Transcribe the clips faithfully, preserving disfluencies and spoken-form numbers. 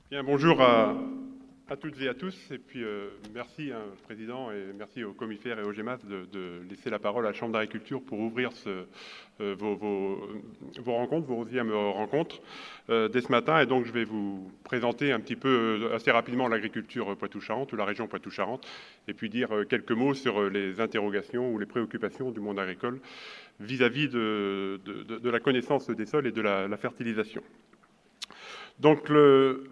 Bien, bonjour à, à toutes et à tous, et puis euh, merci, hein, Président, et merci au commissaire et au G E M A S de, de laisser la parole à la Chambre d'agriculture pour ouvrir ce, euh, vos, vos, vos rencontres, vos onzièmes rencontres euh, dès ce matin. Et donc je vais vous présenter un petit peu, euh, assez rapidement, l'agriculture Poitou-Charentes ou la région Poitou-Charentes, et puis dire euh, quelques mots sur les interrogations ou les préoccupations du monde agricole vis-à-vis de, de, de, de la connaissance des sols et de la, la fertilisation. Donc le,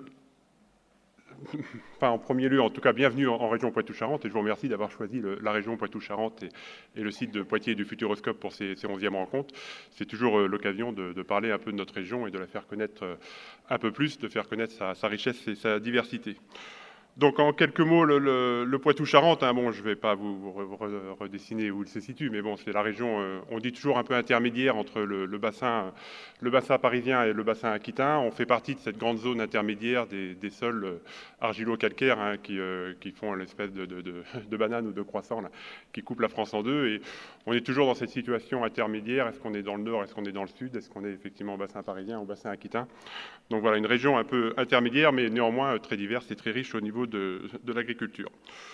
Enfin, en premier lieu, en tout cas, bienvenue en, en région Poitou-Charentes, et je vous remercie d'avoir choisi le, la région Poitou-Charentes et, et le site de Poitiers et du Futuroscope pour ces, ces onzièmes rencontres. C'est toujours euh, l'occasion de, de parler un peu de notre région et de la faire connaître euh, un peu plus, de faire connaître sa, sa richesse et sa diversité. Donc en quelques mots, le, le, le Poitou-Charentes, hein, bon, je ne vais pas vous redessiner où il se situe, mais bon, c'est la région, euh, on dit toujours un peu intermédiaire entre le, le, bassin, le bassin parisien et le bassin aquitain. On fait partie de cette grande zone intermédiaire des, des sols euh, argilo-calcaires hein, qui, euh, qui font l'espèce de, de, de, de banane ou de croissant là, qui coupe la France en deux. Et on est toujours dans cette situation intermédiaire. Est-ce qu'on est dans le nord, est-ce qu'on est dans le sud, est-ce qu'on est effectivement au bassin parisien ou au bassin aquitain? Donc voilà, une région un peu intermédiaire, mais néanmoins très diverse et très riche au niveau de, de l'agriculture.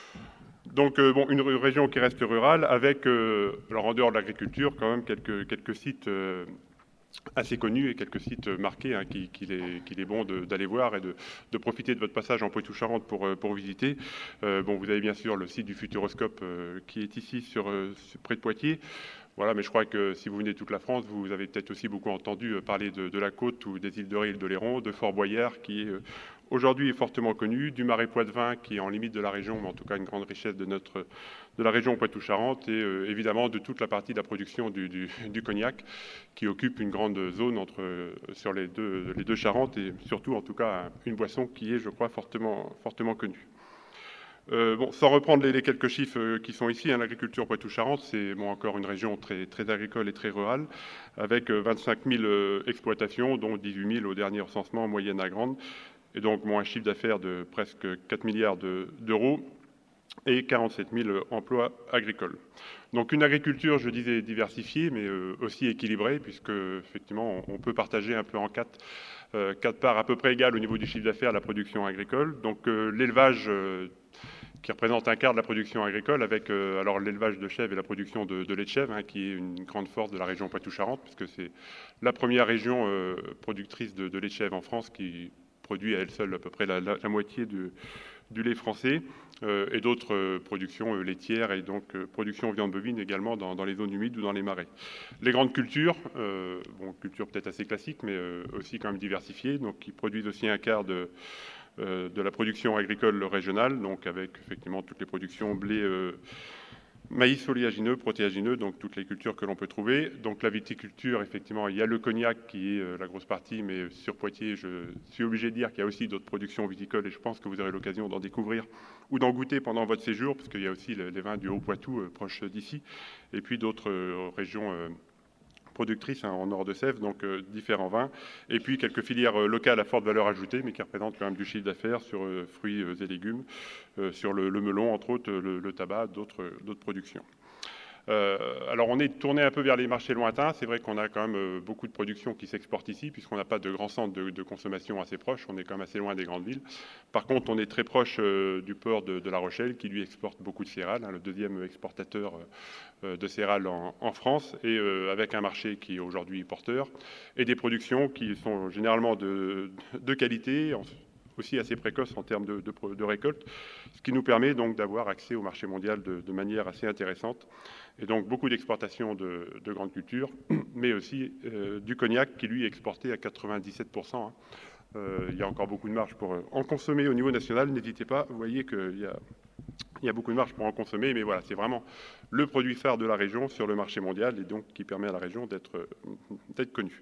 Donc euh, bon, une région qui reste rurale, avec, euh, alors en dehors de l'agriculture, quand même quelques, quelques sites euh, assez connus et quelques sites marqués hein, qu'il qui est, est bon d'aller voir et de, de profiter de votre passage en Poitou-Charentes pour, pour visiter. Euh, bon, vous avez bien sûr le site du Futuroscope euh, qui est ici sur, sur, près de Poitiers. Voilà, mais je crois que si vous venez de toute la France, vous avez peut-être aussi beaucoup entendu parler de, de la côte ou des îles de Ré et de Léron, de Fort Boyard, qui est, euh, aujourd'hui est fortement connu, du Marais Poitevin, qui est en limite de la région, mais en tout cas une grande richesse de, notre, de la région Poitou-Charentes, et euh, évidemment de toute la partie de la production du, du, du cognac, qui occupe une grande zone entre, euh, sur les deux, les deux Charentes, et surtout en tout cas une boisson qui est, je crois, fortement, fortement connue. Euh, bon, sans reprendre les, les quelques chiffres euh, qui sont ici, hein, l'agriculture Poitou-Charentes, c'est bon, encore une région très, très agricole et très rurale, avec euh, vingt-cinq mille euh, exploitations, dont dix-huit mille au dernier recensement, moyenne à grande, et donc bon, un chiffre d'affaires de presque quatre milliards d'euros et quarante-sept mille emplois agricoles. Donc une agriculture, je disais, diversifiée, mais euh, aussi équilibrée, puisque effectivement, on, on peut partager un peu en quatre, euh, quatre parts à peu près égales au niveau du chiffre d'affaires la production agricole. Donc euh, l'élevage euh, qui représente un quart de la production agricole, avec euh, alors l'élevage de chèvres et la production de, de lait de chèvre, hein, qui est une grande force de la région Poitou-Charentes, puisque c'est la première région euh, productrice de, de lait de chèvre en France, qui produit à elle seule à peu près la, la, la moitié de, du lait français, euh, et d'autres euh, productions euh, laitières et donc euh, production viande bovine également dans, dans les zones humides ou dans les marais. Les grandes cultures, euh, bon, cultures peut-être assez classiques, mais euh, aussi quand même diversifiées, donc qui produisent aussi un quart de Euh, de la production agricole régionale, donc avec effectivement toutes les productions blé, euh, maïs oléagineux, protéagineux, donc toutes les cultures que l'on peut trouver. Donc la viticulture, effectivement, il y a le cognac qui est euh, la grosse partie, mais sur Poitiers, je suis obligé de dire qu'il y a aussi d'autres productions viticoles et je pense que vous aurez l'occasion d'en découvrir ou d'en goûter pendant votre séjour, parce qu'il y a aussi les vins du Haut-Poitou, euh, proche d'ici, et puis d'autres euh, régions euh, productrices hein, en Nord-de-Sèvres, donc euh, différents vins, et puis quelques filières euh, locales à forte valeur ajoutée, mais qui représentent quand même du chiffre d'affaires sur euh, fruits euh, et légumes, euh, sur le, le melon, entre autres, le, le tabac, d'autres productions. Euh, alors on est tourné un peu vers les marchés lointains. C'est vrai qu'on a quand même euh, beaucoup de production qui s'exporte ici, puisqu'on n'a pas de grands centres de, de consommation assez proches. On est quand même assez loin des grandes villes. Par contre, on est très proche euh, du port de, de La Rochelle, qui lui exporte beaucoup de céréales, hein, le deuxième exportateur euh, de céréales en, en France, et euh, avec un marché qui est aujourd'hui porteur, et des productions qui sont généralement de, de qualité, aussi assez précoce en termes de, de, de récolte, ce qui nous permet donc d'avoir accès au marché mondial de, de manière assez intéressante. Et donc beaucoup d'exportations de, de grandes cultures, mais aussi euh, du cognac qui lui est exporté à quatre-vingt-dix-sept pour cent. Hein. Euh, il y a encore beaucoup de marge pour en consommer au niveau national, n'hésitez pas, vous voyez qu'il y a, il y a beaucoup de marge pour en consommer, mais voilà, c'est vraiment le produit phare de la région sur le marché mondial et donc qui permet à la région d'être d'être connue.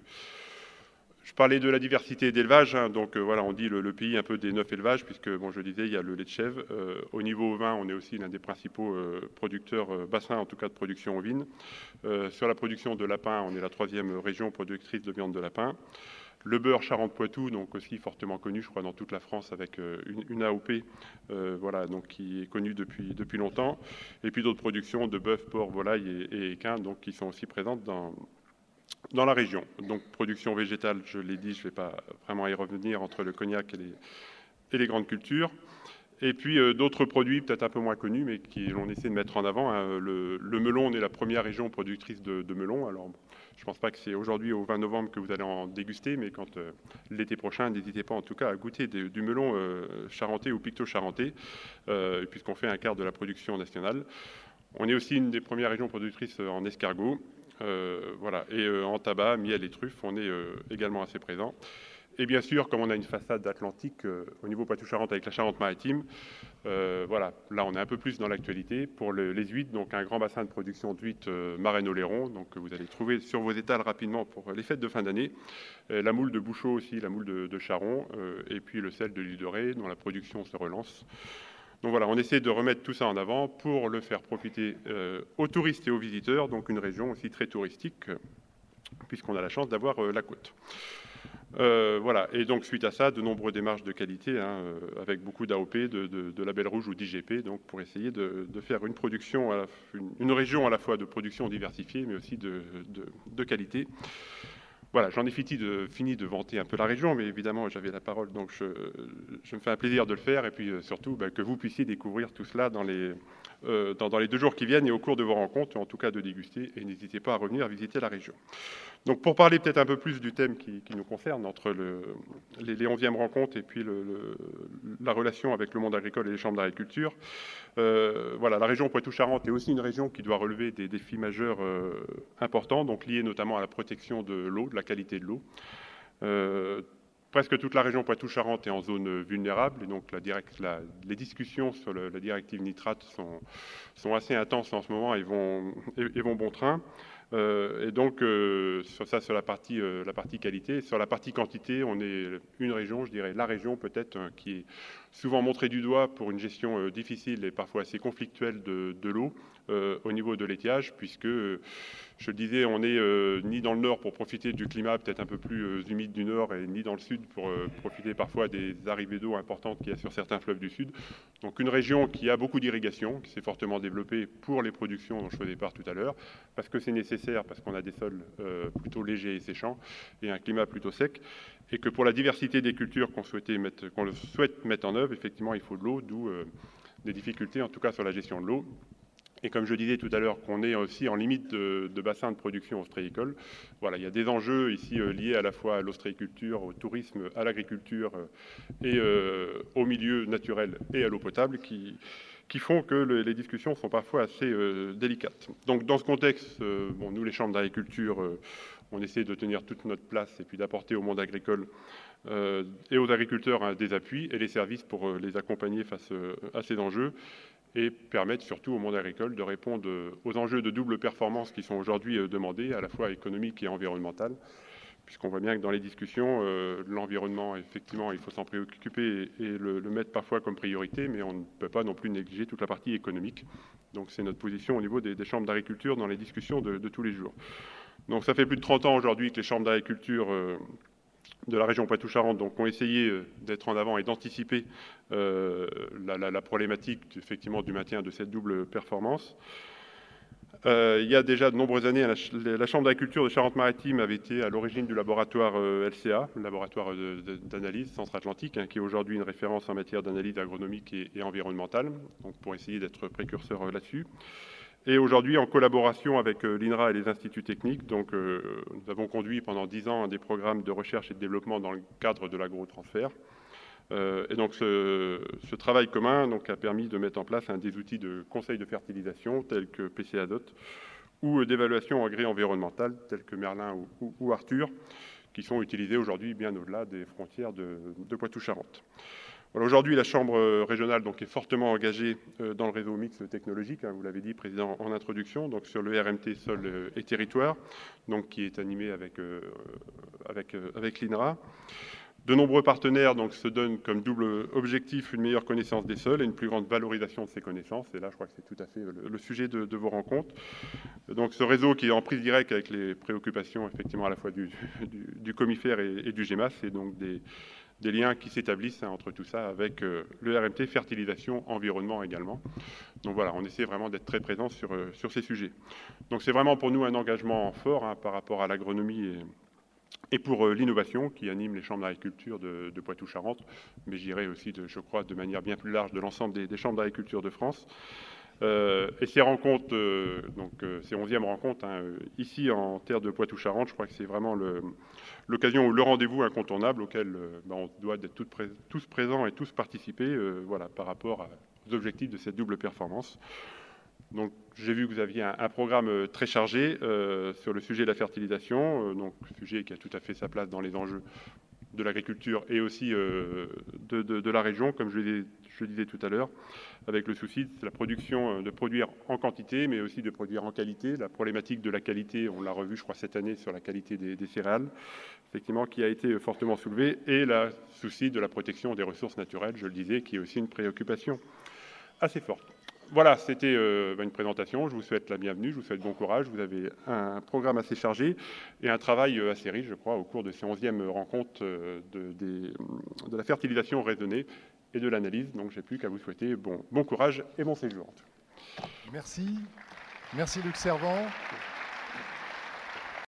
Je parlais de la diversité d'élevage, hein, donc euh, voilà, on dit le, le pays un peu des neuf élevages, puisque, bon, je disais, il y a le lait de chèvre. Euh, au niveau vin, on est aussi l'un des principaux euh, producteurs, euh, bassins en tout cas de production ovine. Euh, sur la production de lapin, on est la troisième région productrice de viande de lapin. Le beurre Charente-Poitou, donc aussi fortement connu, je crois, dans toute la France, avec euh, une, une A O P, euh, voilà, donc qui est connue depuis, depuis longtemps. Et puis d'autres productions de bœuf, porc, volaille et, et équin, donc qui sont aussi présentes dans dans la région. Donc production végétale, je l'ai dit, je ne vais pas vraiment y revenir entre le cognac et les, et les grandes cultures. Et puis euh, d'autres produits peut-être un peu moins connus, mais qui l'on essaie de mettre en avant. Hein. Le, le melon, on est la première région productrice de, de melon. Alors, je ne pense pas que c'est aujourd'hui au vingt novembre que vous allez en déguster, mais quand euh, l'été prochain, n'hésitez pas en tout cas à goûter des, du melon euh, charentais ou picto-charentais, euh, puisqu'on fait un quart de la production nationale. On est aussi une des premières régions productrices en escargots. Euh, voilà. Et euh, en tabac, miel et truffes, on est euh, également assez présent. Et bien sûr, comme on a une façade atlantique euh, au niveau Poitou-Charentes avec la Charente-Maritime, euh, voilà, là on est un peu plus dans l'actualité. Pour le, les huîtres, donc un grand bassin de production d'huîtres euh, Marraine-Oléron, donc que vous allez trouver sur vos étals rapidement pour les fêtes de fin d'année. Euh, la moule de Bouchot aussi, la moule de, de Charon, euh, et puis le sel de l'île de Ré, dont la production se relance. Donc voilà, on essaie de remettre tout ça en avant pour le faire profiter euh, aux touristes et aux visiteurs, donc une région aussi très touristique, puisqu'on a la chance d'avoir euh, la côte. Euh, voilà, et donc suite à ça, de nombreuses démarches de qualité, hein, euh, avec beaucoup d'A O P, de, de, de labels rouges ou d'I G P, donc pour essayer de, de faire une production, à la, une, une région à la fois de production diversifiée, mais aussi de, de, de qualité. Voilà, j'en ai fini de, fini de vanter un peu la région, mais évidemment j'avais la parole, donc je, je me fais un plaisir de le faire, et puis euh, surtout bah, que vous puissiez découvrir tout cela dans les, euh, dans, dans les deux jours qui viennent et au cours de vos rencontres, en tout cas de déguster, et n'hésitez pas à revenir visiter la région. Donc pour parler peut-être un peu plus du thème qui, qui nous concerne, entre le, les, les onzièmes rencontres et puis le, le, la relation avec le monde agricole et les chambres d'agriculture, euh, voilà, la région Poitou-Charentes est aussi une région qui doit relever des défis majeurs euh, importants, donc liés notamment à la protection de l'eau, de la qualité de l'eau. Euh, presque toute la région Poitou-Charentes est en zone vulnérable, et donc la direct, la, les discussions sur le, la directive nitrate sont, sont assez intenses en ce moment et vont, et, et vont bon train. Euh, et donc, euh, sur ça, sur la partie, euh, la partie qualité. Sur la partie quantité, on est une région, je dirais la région peut-être, euh, qui est souvent montrée du doigt pour une gestion euh, difficile et parfois assez conflictuelle de, de l'eau euh, au niveau de l'étiage, puisque, euh, je le disais, on n'est euh, ni dans le nord pour profiter du climat peut-être un peu plus euh, humide du nord, et ni dans le sud pour euh, profiter parfois des arrivées d'eau importantes qu'il y a sur certains fleuves du sud. Donc une région qui a beaucoup d'irrigation, qui s'est fortement développée pour les productions dont je faisais part tout à l'heure, parce que c'est nécessaire, parce qu'on a des sols euh, plutôt légers et séchants, et un climat plutôt sec, et que pour la diversité des cultures qu'on souhaitait mettre, qu'on souhaite mettre en œuvre, effectivement, il faut de l'eau, d'où euh, des difficultés, en tout cas sur la gestion de l'eau. Et comme je disais tout à l'heure, qu'on est aussi en limite de, de bassin de production ostréicole. Voilà, il y a des enjeux ici euh, liés à la fois à l'ostréiculture, au tourisme, à l'agriculture euh, et euh, au milieu naturel et à l'eau potable qui, qui font que le, les discussions sont parfois assez euh, délicates. Donc dans ce contexte, euh, bon, nous les chambres d'agriculture, euh, on essaie de tenir toute notre place et puis d'apporter au monde agricole euh, et aux agriculteurs hein, des appuis et les services pour euh, les accompagner face euh, à ces enjeux, et permettre surtout au monde agricole de répondre aux enjeux de double performance qui sont aujourd'hui demandés, à la fois économiques et environnementales, puisqu'on voit bien que dans les discussions, euh, l'environnement, effectivement, il faut s'en préoccuper et, et le, le mettre parfois comme priorité, mais on ne peut pas non plus négliger toute la partie économique. Donc c'est notre position au niveau des, des chambres d'agriculture dans les discussions de, de tous les jours. Donc ça fait plus de trente ans aujourd'hui que les chambres d'agriculture euh, de la région Poitou-Charentes donc ont essayé d'être en avant et d'anticiper euh, la, la, la problématique effectivement du maintien de cette double performance. Euh, il y a déjà de nombreuses années, la, la Chambre d'agriculture de Charente-Maritime avait été à l'origine du laboratoire euh, L C A, le laboratoire de, de, d'analyse Centre-Atlantique, hein, qui est aujourd'hui une référence en matière d'analyse agronomique et, et environnementale, donc pour essayer d'être précurseur euh, là-dessus. Et aujourd'hui, en collaboration avec euh, l'I N R A et les instituts techniques, donc, euh, nous avons conduit pendant dix ans des programmes de recherche et de développement dans le cadre de l'agrotransfert. Euh, et donc ce, ce travail commun donc, a permis de mettre en place un des outils de conseil de fertilisation tels que P C Azote ou d'évaluation agri-environnementale tels que Merlin ou, ou, ou Arthur, qui sont utilisés aujourd'hui bien au-delà des frontières de, de Poitou-Charentes. Voilà, aujourd'hui, la Chambre régionale donc, est fortement engagée euh, dans le réseau mixte technologique, hein, vous l'avez dit, Président, en introduction, donc sur le R M T sol euh, et territoire, donc, qui est animé avec, euh, avec, euh, avec l'I N R A. De nombreux partenaires donc, se donnent comme double objectif une meilleure connaissance des sols et une plus grande valorisation de ces connaissances. Et là, je crois que c'est tout à fait le, le sujet de, de vos rencontres. Donc, ce réseau qui est en prise directe avec les préoccupations, effectivement, à la fois du, du, du Comifère et, et du GEMAS, et donc des, des liens qui s'établissent hein, entre tout ça avec euh, le R M T, fertilisation, environnement également. Donc voilà, on essaie vraiment d'être très présent sur, euh, sur ces sujets. Donc c'est vraiment pour nous un engagement fort hein, par rapport à l'agronomie et et pour euh, l'innovation qui anime les chambres d'agriculture de, de Poitou-Charentes, mais j'irai aussi, de, je crois, de manière bien plus large de l'ensemble des, des chambres d'agriculture de France. Euh, et ces rencontres, euh, donc euh, ces onzièmes rencontres, hein, ici en terre de Poitou-Charentes, je crois que c'est vraiment le, l'occasion ou le rendez-vous incontournable auquel euh, ben, on doit être toutes pré- tous présents et tous participer, euh, voilà, par rapport aux objectifs de cette double performance. Donc, j'ai vu que vous aviez un, un programme très chargé euh, sur le sujet de la fertilisation, euh, donc sujet qui a tout à fait sa place dans les enjeux de l'agriculture et aussi euh, de, de, de la région, comme je le, je le disais tout à l'heure, avec le souci de la production, de produire en quantité, mais aussi de produire en qualité. La problématique de la qualité, on l'a revu, je crois, cette année sur la qualité des, des céréales, effectivement, qui a été fortement soulevée, et le souci de la protection des ressources naturelles, je le disais, qui est aussi une préoccupation assez forte. Voilà, c'était euh, une présentation. Je vous souhaite la bienvenue, je vous souhaite bon courage. Vous avez un programme assez chargé et un travail assez riche, je crois, au cours de ces onzièmes rencontres de, de, de la fertilisation raisonnée et de l'analyse. Donc, j'ai plus qu'à vous souhaiter bon, bon courage et bon séjour. Merci. Merci Luc Servant.